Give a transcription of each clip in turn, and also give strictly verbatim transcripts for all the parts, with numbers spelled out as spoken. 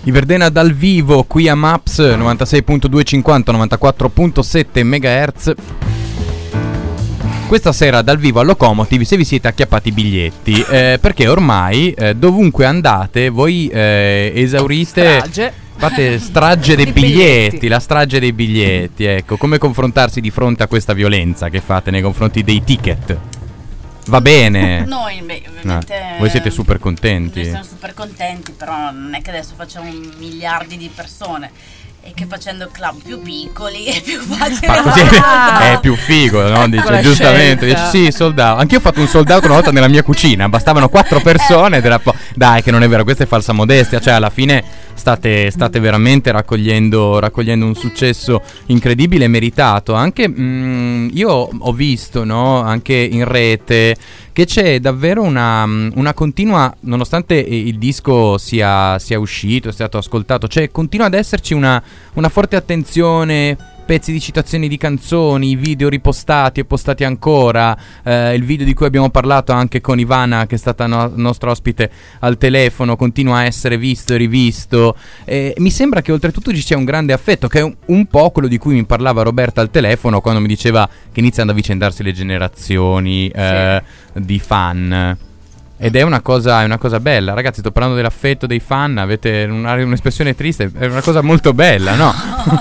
I Verdena dal vivo qui a Maps novantasei virgola duecentocinquanta novantaquattro virgola sette megahertz. Questa sera dal vivo al Locomotive, se vi siete acchiappati i biglietti, eh, perché ormai eh, dovunque andate voi eh, esaurite strage. Fate strage dei biglietti, biglietti, la strage dei biglietti, ecco. Come confrontarsi di fronte a questa violenza che fate nei confronti dei ticket? Va bene. Noi beh, ovviamente no, voi siete super contenti. Noi siamo super contenti, però non è che adesso facciamo miliardi di persone e che facendo club più piccoli è più facile. Ma così è più figo, no? Dice giustamente. Dice, sì, sold out. Anch'io ho fatto un sold out una volta nella mia cucina. Bastavano quattro persone ed era po- dai, che non è vero, questa è falsa modestia. Cioè, alla fine state, state veramente raccogliendo, raccogliendo un successo incredibile e meritato. Anche mh, io ho visto, no? Anche in rete, che c'è davvero una, una continua, nonostante il disco sia, sia uscito, sia stato ascoltato, cioè continua ad esserci una, una forte attenzione, pezzi di citazioni di canzoni, video ripostati e postati ancora, eh, il video di cui abbiamo parlato anche con Ivana, che è stata no- nostra ospite al telefono, continua a essere visto e rivisto. Eh, mi sembra che oltretutto ci sia un grande affetto, che è un, un po' quello di cui mi parlava Roberta al telefono quando mi diceva che iniziano ad avvicendarsi le generazioni eh, sì. di fan. Ed è una cosa, è una cosa bella, ragazzi. Sto parlando dell'affetto dei fan. Avete una, un'espressione triste, è una cosa molto bella, no?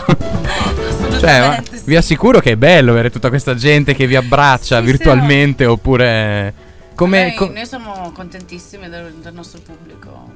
Cioè, sì. Vi assicuro che è bello avere tutta questa gente che vi abbraccia sì, virtualmente, sì. Oppure come noi, co- noi siamo contentissimi del, del nostro pubblico.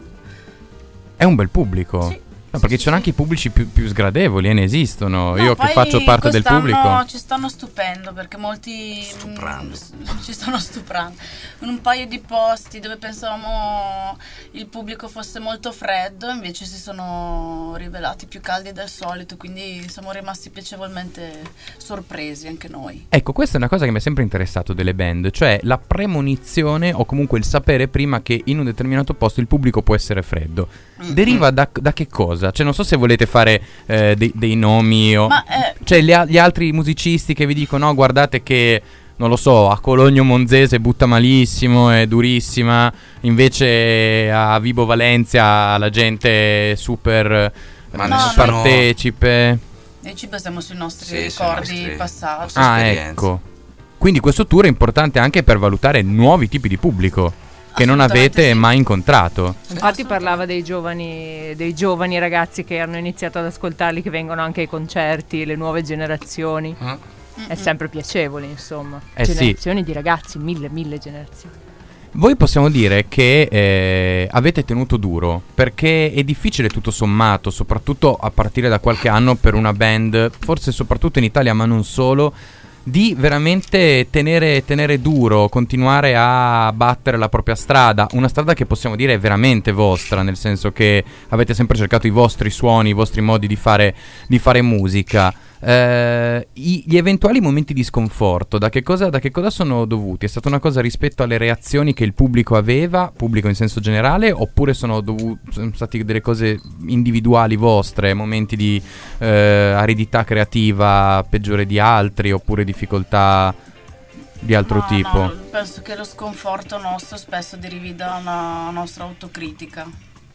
È un bel pubblico. Sì. No, perché sì, ci sono sì. anche i pubblici più, più sgradevoli e ne esistono. No, io che faccio parte del pubblico ci stanno stupendo, perché molti stuprando mh, ci stanno stuprando in un paio di posti dove pensavamo il pubblico fosse molto freddo, invece si sono rivelati più caldi del solito, quindi siamo rimasti piacevolmente sorpresi anche noi. Ecco, questa è una cosa che mi è sempre interessato delle band, cioè la premonizione o comunque il sapere prima che in un determinato posto il pubblico può essere freddo. Mm-hmm. Deriva da, da che cosa? Cioè non so se volete fare eh, dei, dei nomi o... Ma, eh, cioè gli, gli altri musicisti che vi dicono no, guardate che non lo so, a Cologno Monzese butta malissimo, è durissima, invece a Vibo Valencia la gente è super ma no, partecipe. Noi ci basiamo sui nostri sì, ricordi sui nostri, passati. Ah, ecco. Quindi questo tour è importante anche per valutare nuovi tipi di pubblico che non avete sì. mai incontrato. Infatti parlava dei giovani dei giovani ragazzi che hanno iniziato ad ascoltarli, che vengono anche ai concerti, le nuove generazioni. Ah. È sempre piacevole, insomma. Eh generazioni sì. di ragazzi, mille, mille generazioni. Voi possiamo dire che eh, avete tenuto duro, perché è difficile tutto sommato, soprattutto a partire da qualche anno per una band, forse soprattutto in Italia ma non solo, di veramente tenere, tenere duro, continuare a battere la propria strada, una strada che possiamo dire è veramente vostra, nel senso che avete sempre cercato i vostri suoni, i vostri modi di fare, di fare musica. Eh, i, gli eventuali momenti di sconforto da che cosa, da che cosa sono dovuti? È stata una cosa rispetto alle reazioni che il pubblico aveva, pubblico in senso generale, oppure sono, dovuti, sono stati delle cose individuali vostre, momenti di eh, aridità creativa peggiore di altri, oppure difficoltà di altro no, tipo? No, penso che lo sconforto nostro spesso derivi da una nostra autocritica,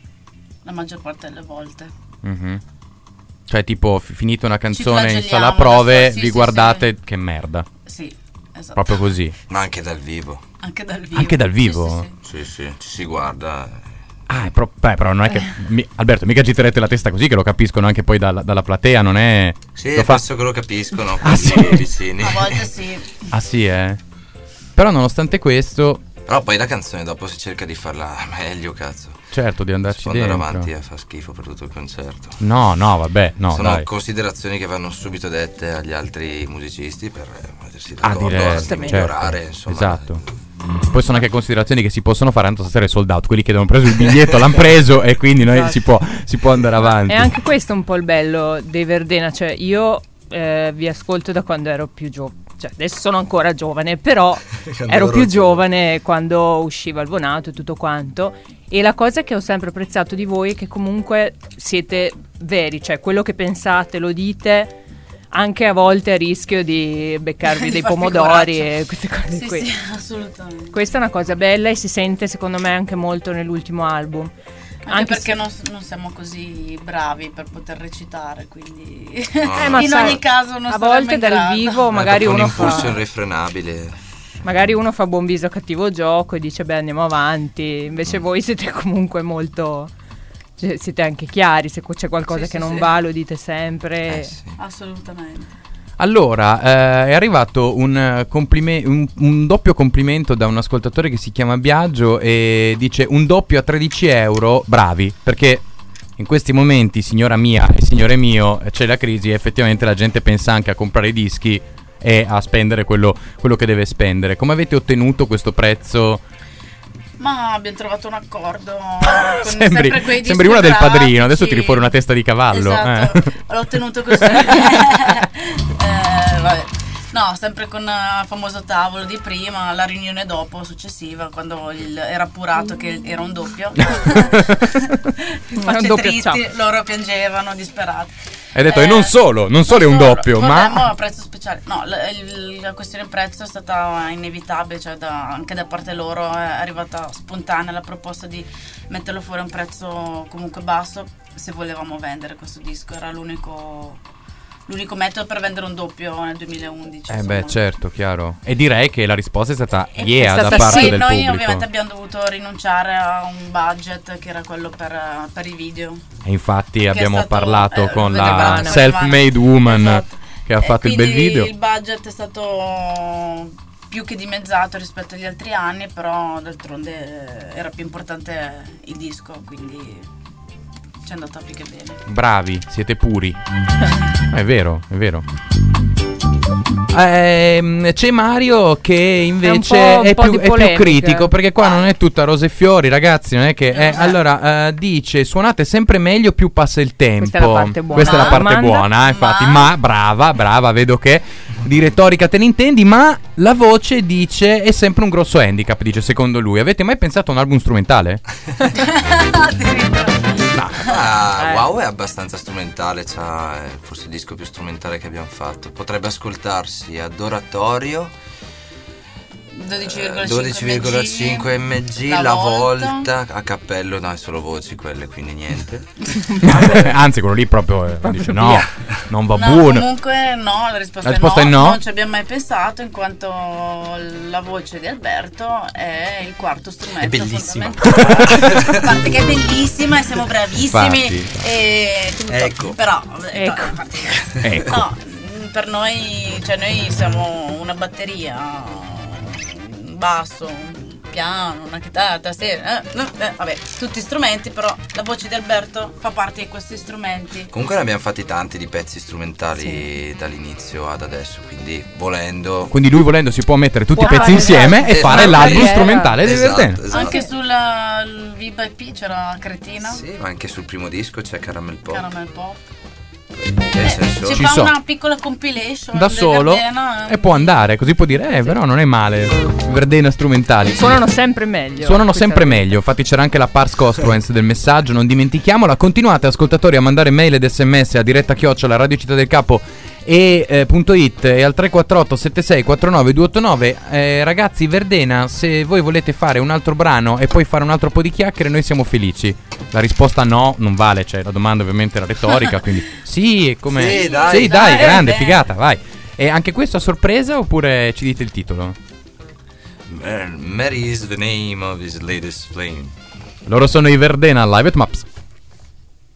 la maggior parte delle volte. Mm-hmm. Cioè tipo f- finito una canzone in sala da prove so- sì, vi sì, guardate sì. che merda. Sì, esatto. Proprio così. Ma anche dal vivo. Anche dal vivo. Anche dal vivo? Sì, sì, sì. Sì, sì, ci si guarda. Ah, è pro- beh, però non è che mi- Alberto, mica girerete la testa così, che lo capiscono anche poi dalla, dalla platea, non è... Sì, lo fa- penso che lo capiscono ah, sì? vicini. A volte sì. Ah sì, eh. Però nonostante questo... Però poi la canzone dopo si cerca di farla meglio, cazzo. Certo, di andarci si può andare dentro. avanti a fa schifo per tutto il concerto. No, no, vabbè, no, sono dai. considerazioni che vanno subito dette agli altri musicisti per mettersi Ah, d'accordo, dire, a migliorare, certo, insomma. esatto. Poi sono anche considerazioni che si possono fare, tanto stasera è sold out, quelli che hanno preso il biglietto l'hanno preso e quindi noi si può, si può andare avanti. E anche questo è un po' il bello dei Verdena, cioè io eh, vi ascolto da quando ero più giovane. Cioè, adesso sono ancora giovane, però ero più giovane quando usciva il Bonato e tutto quanto. E la cosa che ho sempre apprezzato di voi è che comunque siete veri, cioè quello che pensate lo dite, anche a volte a rischio di beccarvi Di dei farvi pomodori coraggio. e queste cose Sì, qui. sì, assolutamente. Questa è una cosa bella e si sente secondo me anche molto nell'ultimo album. Anche, Anche perché se... non, non siamo così bravi per poter recitare, quindi eh, ma in sai, ogni caso non a volte dal grado. vivo magari uno fa un impulso irrefrenabile. Magari uno fa buon viso cattivo gioco e dice beh andiamo avanti, invece mm. voi siete comunque molto, cioè, siete anche chiari, se c'è qualcosa sì, che sì, non sì. va lo dite sempre. Eh, sì. Assolutamente. Allora, eh, è arrivato un, complime- un, un doppio complimento da un ascoltatore che si chiama Biagio e dice un doppio a tredici euro, bravi, perché in questi momenti, signora mia e signore mio, c'è la crisi e effettivamente la gente pensa anche a comprare i dischi e a spendere quello, quello che deve spendere. Come avete ottenuto questo prezzo? Ma abbiamo trovato un accordo con sembri, sempre quei sembri una del Padrino, adesso tiri fuori una testa di cavallo. Esatto, eh. l'ho ottenuto così. eh, vabbè. No, sempre con il famoso tavolo di prima, la riunione dopo, successiva, quando il, era appurato che era un doppio. Facce tristi, ciao. Loro piangevano, disperati. Hai detto, eh, e non solo, non solo è un doppio, ma... a prezzo speciale. No, la, il, la questione prezzo è stata inevitabile, cioè da, anche da parte loro è arrivata spontanea la proposta di metterlo fuori a un prezzo comunque basso se volevamo vendere questo disco, era l'unico... l'unico metodo per vendere un doppio nel duemilaundici. Eh insomma. beh, certo, chiaro. E direi che la risposta è stata e yeah è stata da parte sì, del noi pubblico. Ovviamente abbiamo dovuto rinunciare a un budget che era quello per, per i video. E infatti che abbiamo stato, parlato eh, con la self-made woman, esatto, che ha e fatto il bel video. Il budget è stato più che dimezzato rispetto agli altri anni, però d'altronde era più importante il disco, quindi... è andata più che bene. Bravi, siete puri. È vero, è vero. Eh, c'è Mario che invece è, è, più, è più critico, perché qua ah. non è tutta rose e fiori, ragazzi. Non è che eh, allora eh, dice suonate sempre meglio, più passa il tempo. Questa è la parte buona, Questa è la parte buona infatti. Ma... ma brava, brava, vedo che di retorica te ne intendi. Ma la voce dice è sempre un grosso handicap, dice secondo lui. Avete mai pensato a un album strumentale? No. Ah, eh. Wow è abbastanza strumentale, c'ha, è forse il disco più strumentale che abbiamo fatto. Potrebbe ascoltarsi Adoratorio, dodici virgola cinque mg, La, la volta. volta a cappello, no, è solo voci quelle, quindi niente. Anzi, quello lì proprio, eh, proprio dice no, non va no, buono. Comunque no, la risposta, la risposta è, no, è no. Non ci abbiamo mai pensato, in quanto la voce di Alberto è il quarto strumento. È bellissima. A parte che è bellissima e siamo bravissimi. Infatti. E tutto. Ecco. Però ecco. No, ecco. no, per noi, cioè noi siamo una batteria, basso, un piano, una chitarra, tastiera, eh, eh, vabbè, tutti strumenti, però la voce di Alberto fa parte di questi strumenti. Comunque ne abbiamo fatti tanti di pezzi strumentali, sì, dall'inizio ad adesso, quindi volendo... Quindi lui volendo si può mettere tutti può i pezzi insieme esatto, e fare esatto, l'album esatto, strumentale di esatto, Verdena. esatto. Anche sul V I P c'era Cretina. Sì, ma anche sul primo disco c'è Caramel Pop. Caramel Pop. Cioè, senso... Ci, ci fa so. Una piccola compilation da solo Verdena, e può andare, così può dire eh sì, però non è male. Verdena strumentali suonano sempre meglio, suonano sempre meglio. Infatti c'era anche la Pars Construence del messaggio, non dimentichiamola. Continuate ascoltatori a mandare mail ed sms a diretta chiocciola Radio Città del Capo e eh, punto it e al tre quattro otto sette sei quattro nove due otto nove. eh, ragazzi, Verdena, se voi volete fare un altro brano e poi fare un altro po' di chiacchiere, noi siamo felici. La risposta no, non vale, cioè la domanda ovviamente era retorica, quindi sì, come sì, dai, sì, dai, dai grande, beh. figata, vai. E anche questo a sorpresa oppure ci dite il titolo? Mary is the name of his latest flame. Loro sono i Verdena Live at Maps.